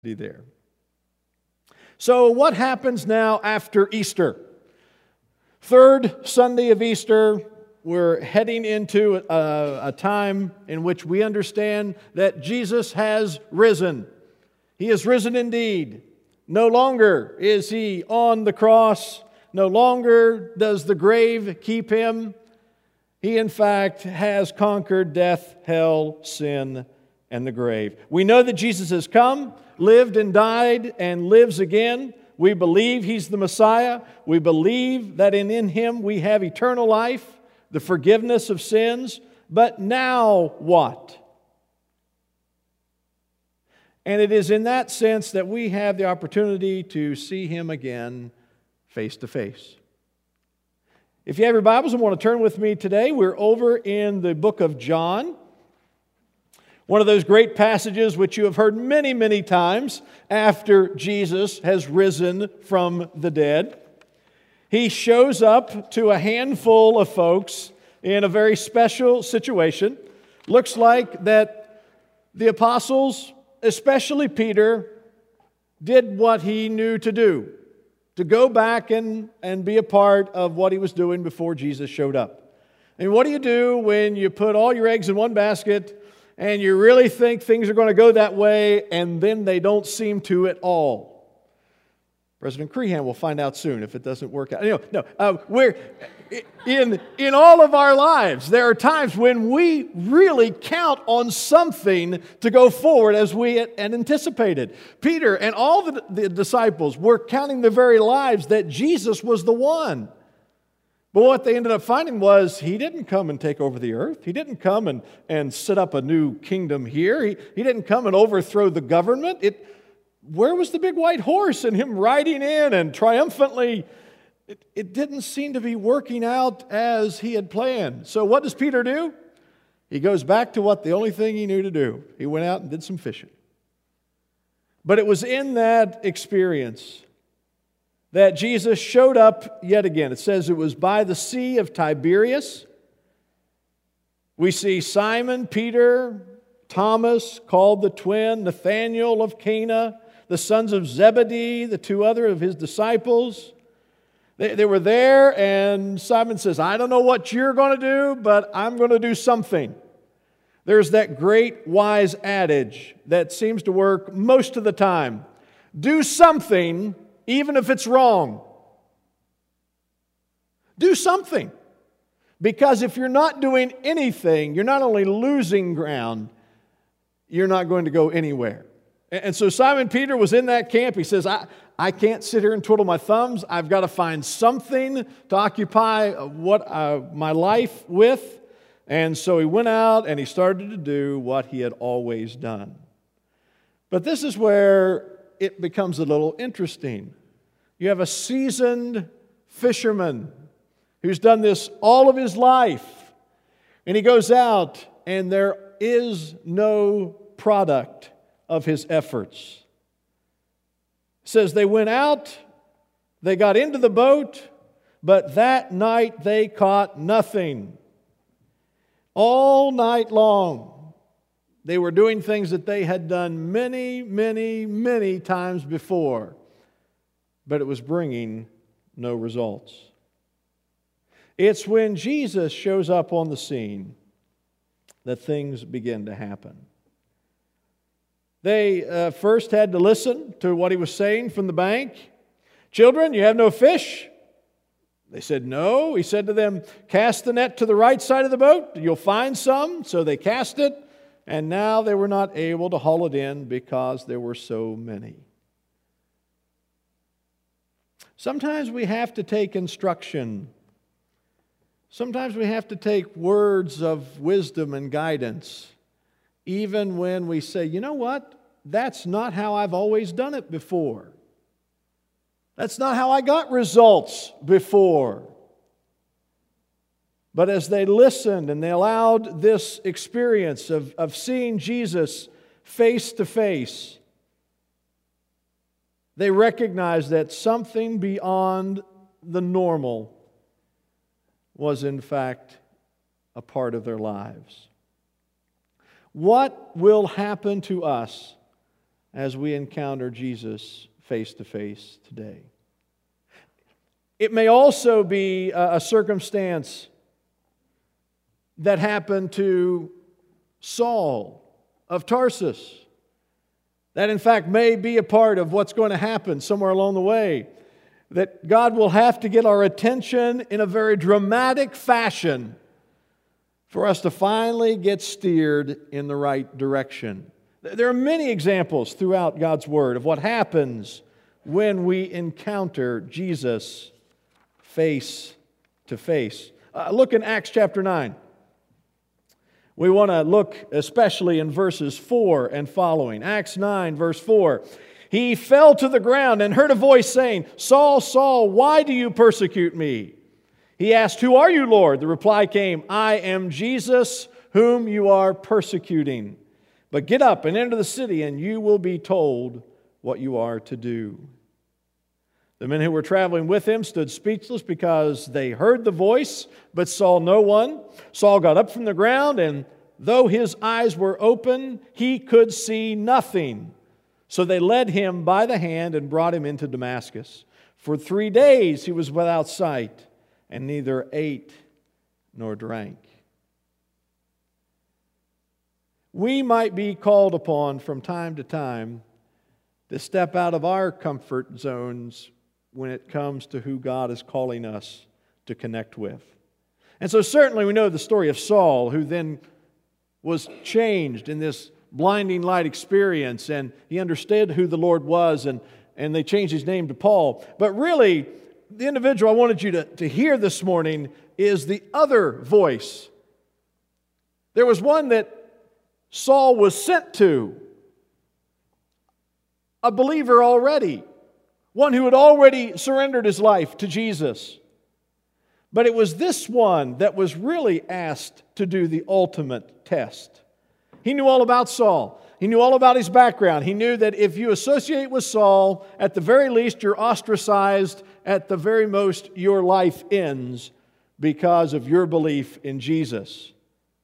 there. So what happens now after Easter? Third Sunday of Easter, we're heading into a time in which we understand that Jesus has risen. He has risen indeed. No longer is He on the cross. No longer does the grave keep Him. He, in fact, has conquered death, hell, sin, and the grave. We know that Jesus has come, lived and died, and lives again. We believe He's the Messiah. We believe that in Him we have eternal life, the forgiveness of sins. But now what? And it is in that sense that we have the opportunity to see Him again face to face. If you have your Bibles and want to turn with me today, we're over in the book of John. One of those great passages which you have heard many, many times after Jesus has risen from the dead. He shows up to a handful of folks in a very special situation. Looks like that the apostles, especially Peter, did what he knew to do, to go back and be a part of what he was doing before Jesus showed up. And what do you do when you put all your eggs in one basket and you really think things are going to go that way, and then they don't seem to at all? President Crehan will find out soon if it doesn't work out. We're in all of our lives, there are times when we really count on something to go forward as we had anticipated. Peter and all the disciples were counting their very lives that Jesus was the one. But what they ended up finding was He didn't come and take over the earth. He didn't come and set up a new kingdom here. He didn't come and overthrow the government. Where was the big white horse and Him riding in and triumphantly? It didn't seem to be working out as He had planned. So what does Peter do? He goes back to the only thing he knew to do. He went out and did some fishing. But it was in that experience that Jesus showed up yet again. It says it was by the Sea of Tiberias. We see Simon, Peter, Thomas, called the twin, Nathanael of Cana, the sons of Zebedee, the two other of His disciples. They were there, and Simon says, I don't know what you're going to do, but I'm going to do something. There's that great wise adage that seems to work most of the time. Do something, even if it's wrong. Do something. Because if you're not doing anything, you're not only losing ground, you're not going to go anywhere. And so Simon Peter was in that camp. He says, I can't sit here and twiddle my thumbs. I've got to find something to occupy my life with. And so he went out and he started to do what he had always done. But this is where it becomes a little interesting. You have a seasoned fisherman who's done this all of his life. And he goes out and there is no product of his efforts. It says they went out, they got into the boat, but that night they caught nothing. All night long, they were doing things that they had done many, many, many times before, but it was bringing no results. It's when Jesus shows up on the scene that things begin to happen. They first had to listen to what He was saying from the bank. Children, you have no fish? They said no. He said to them, cast the net to the right side of the boat. You'll find some. So they cast it, and now they were not able to haul it in because there were so many. Sometimes we have to take instruction. Sometimes we have to take words of wisdom and guidance. Even when we say, you know what? That's not how I've always done it before. That's not how I got results before. But as they listened and they allowed this experience of seeing Jesus face to face, they recognized that something beyond the normal was in fact a part of their lives. What will happen to us as we encounter Jesus face to face today. It may also be a circumstance that happened to Saul of Tarsus. That, in fact, may be a part of what's going to happen somewhere along the way. That God will have to get our attention in a very dramatic fashion for us to finally get steered in the right direction. There are many examples throughout God's Word of what happens when we encounter Jesus face to face. Look in Acts chapter 9. We want to look especially in verses 4 and following. Acts 9, verse 4. He fell to the ground and heard a voice saying, "Saul, Saul, why do you persecute me?" He asked, "Who are you, Lord?" The reply came, "I am Jesus, whom you are persecuting. But get up and enter the city, and you will be told what you are to do." The men who were traveling with him stood speechless because they heard the voice, but saw no one. Saul got up from the ground, and though his eyes were open, he could see nothing. So they led him by the hand and brought him into Damascus. For 3 days he was without sight, and neither ate nor drank. We might be called upon from time to time to step out of our comfort zones when it comes to who God is calling us to connect with. And so certainly we know the story of Saul, who then was changed in this blinding light experience, and he understood who the Lord was, and they changed his name to Paul. But really, the individual I wanted you to hear this morning is the other voice. There was one that Saul was sent to, a believer already, one who had already surrendered his life to Jesus. But it was this one that was really asked to do the ultimate test. He knew all about Saul. He knew all about his background. He knew that if you associate with Saul, at the very least you're ostracized, at the very most your life ends because of your belief in Jesus.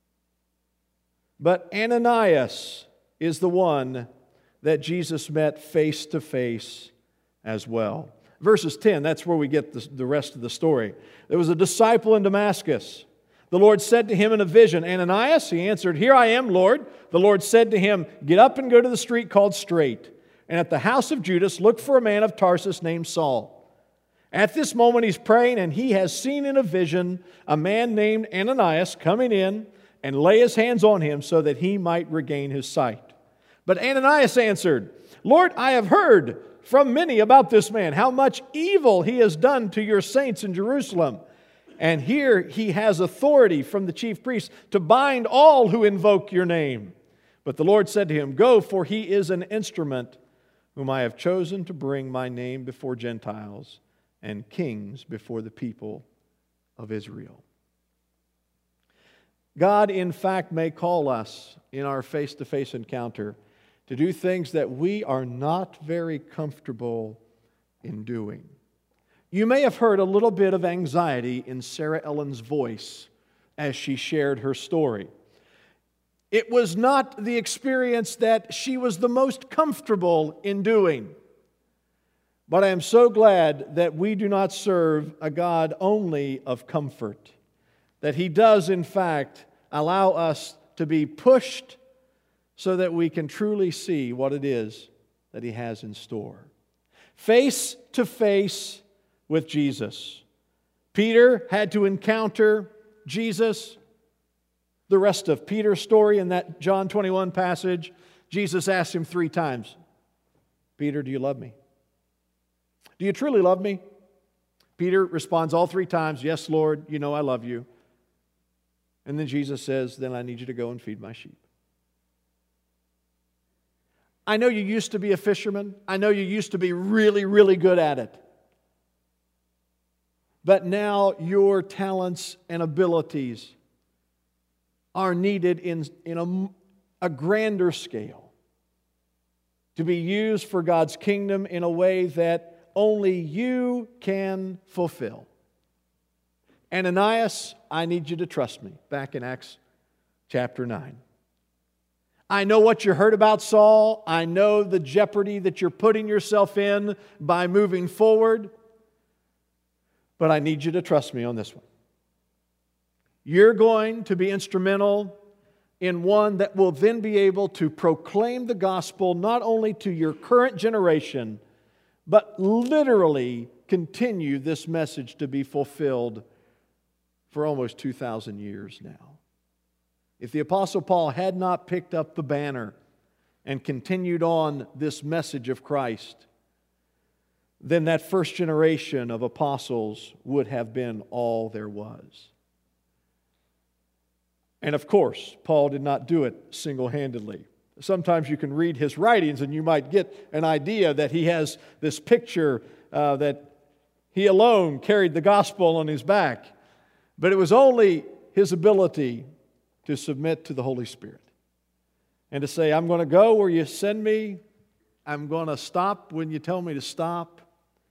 But Ananias is the one that Jesus met face to face as well. Verses 10, that's where we get the rest of the story. There was a disciple in Damascus. The Lord said to him in a vision, "Ananias?" He answered, "Here I am, Lord." The Lord said to him, "Get up and go to the street called Straight, and at the house of Judas look for a man of Tarsus named Saul. At this moment he's praying, and he has seen in a vision a man named Ananias coming in and lay his hands on him so that he might regain his sight." But Ananias answered, "Lord, I have heard from many about this man, how much evil he has done to your saints in Jerusalem. And here he has authority from the chief priests to bind all who invoke your name." But the Lord said to him, "Go, for he is an instrument whom I have chosen to bring my name before Gentiles and kings before the people of Israel." God, in fact, may call us in our face-to-face encounter to do things that we are not very comfortable in doing. You may have heard a little bit of anxiety in Sarah Ellen's voice as she shared her story. It was not the experience that she was the most comfortable in doing. But I am so glad that we do not serve a God only of comfort, that He does, in fact, allow us to be pushed so that we can truly see what it is that He has in store. Face to face with Jesus. Peter had to encounter Jesus. The rest of Peter's story in that John 21 passage, Jesus asked him 3 times, "Peter, do you love me? Do you truly love me?" Peter responds all 3 times, "Yes, Lord, you know I love you." And then Jesus says, "Then I need you to go and feed my sheep." I know you used to be a fisherman. I know you used to be really, really good at it. But now your talents and abilities are needed in a grander scale to be used for God's kingdom in a way that only you can fulfill. Ananias, I need you to trust me. Back in Acts chapter 9. I know what you heard about Saul. I know the jeopardy that you're putting yourself in by moving forward. But I need you to trust me on this one. You're going to be instrumental in one that will then be able to proclaim the gospel not only to your current generation, but literally continue this message to be fulfilled for almost 2,000 years now. If the Apostle Paul had not picked up the banner and continued on this message of Christ, then that first generation of apostles would have been all there was. And of course, Paul did not do it single-handedly. Sometimes you can read his writings and you might get an idea that he has this picture that he alone carried the gospel on his back. But it was only his ability to submit to the Holy Spirit and to say, I'm going to go where you send me. I'm going to stop when you tell me to stop.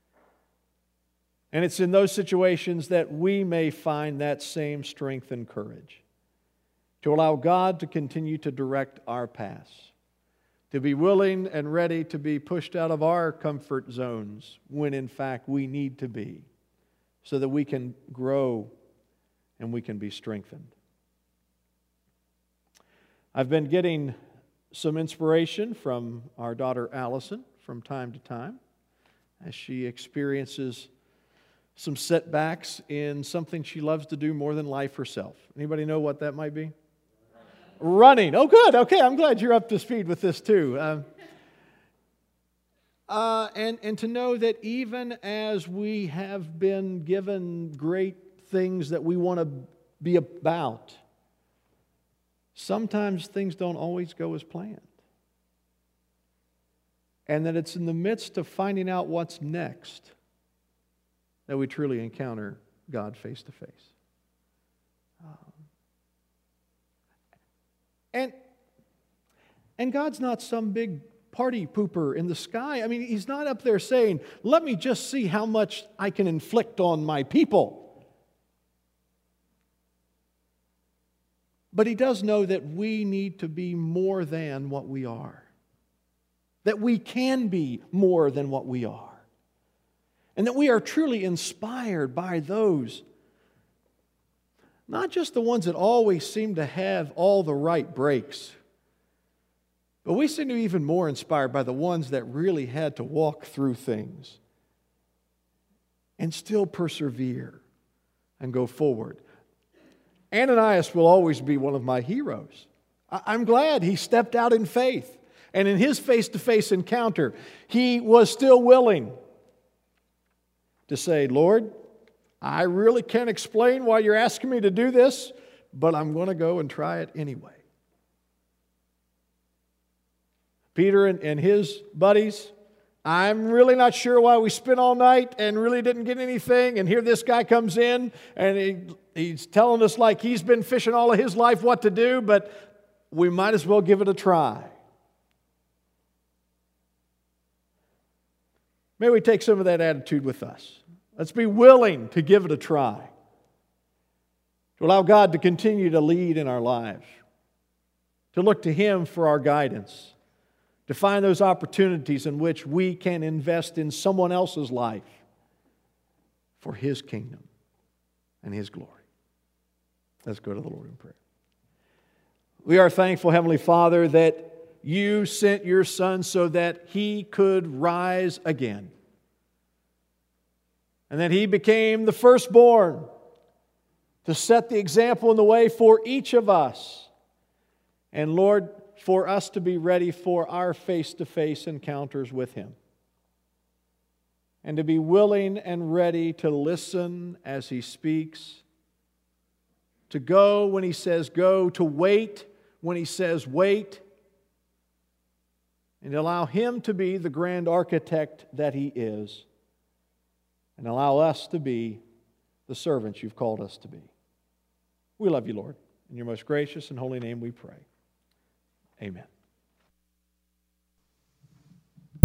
And it's in those situations that we may find that same strength and courage to allow God to continue to direct our paths, to be willing and ready to be pushed out of our comfort zones when in fact we need to be, so that we can grow and we can be strengthened. I've been getting some inspiration from our daughter Allison from time to time as she experiences some setbacks in something she loves to do more than life herself. Anybody know what that might be? Running. Oh, good. Okay, I'm glad you're up to speed with this too. And to know that even as we have been given great things that we want to be about, sometimes things don't always go as planned. And that it's in the midst of finding out what's next that we truly encounter God face to face. And God's not some big party pooper in the sky. I mean, He's not up there saying, let me just see how much I can inflict on my people. But He does know that we need to be more than what we are. That we can be more than what we are. And that we are truly inspired by those, not just the ones that always seem to have all the right breaks, but we seem to be even more inspired by the ones that really had to walk through things and still persevere and go forward. Ananias will always be one of my heroes. I'm glad he stepped out in faith. And in his face-to-face encounter, he was still willing to say, Lord, I really can't explain why you're asking me to do this, but I'm going to go and try it anyway. Peter and his buddies, I'm really not sure why we spent all night and really didn't get anything. And here this guy comes in and he's telling us like he's been fishing all of his life what to do, but we might as well give it a try. May we take some of that attitude with us. Let's be willing to give it a try, to allow God to continue to lead in our lives, to look to Him for our guidance, to find those opportunities in which we can invest in someone else's life for His kingdom and His glory. Let's go to the Lord in prayer. We are thankful, Heavenly Father, that You sent Your Son so that He could rise again, and that He became the firstborn to set the example and the way for each of us. And Lord, for us to be ready for our face-to-face encounters with Him. And to be willing and ready to listen as He speaks. To go when He says go. To wait when He says wait. And allow Him to be the grand architect that He is. And allow us to be the servants You've called us to be. We love You, Lord. In Your most gracious and holy name we pray. Amen.